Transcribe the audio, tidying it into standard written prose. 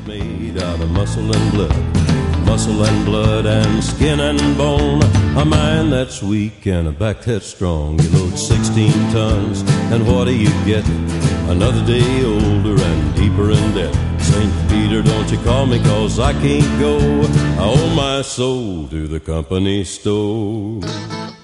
made out of muscle and blood and skin and bone. A mind that's weak and a back that's strong. You load 16 tons, and what do you get? Another day older and deeper in debt. St. Peter, don't you call me, 'cause I can't go. I owe my soul to the company store.